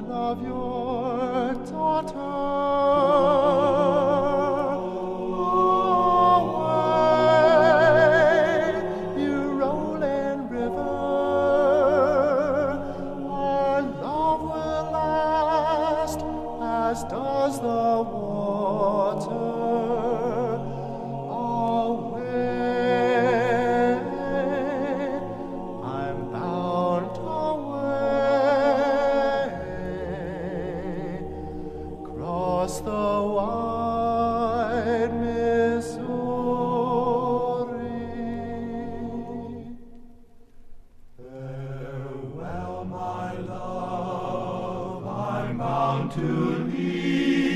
love your daughter. Away, you rolling river, our love will last as does the water. Across the wide Missouri. Farewell, my love, I'm bound to leave.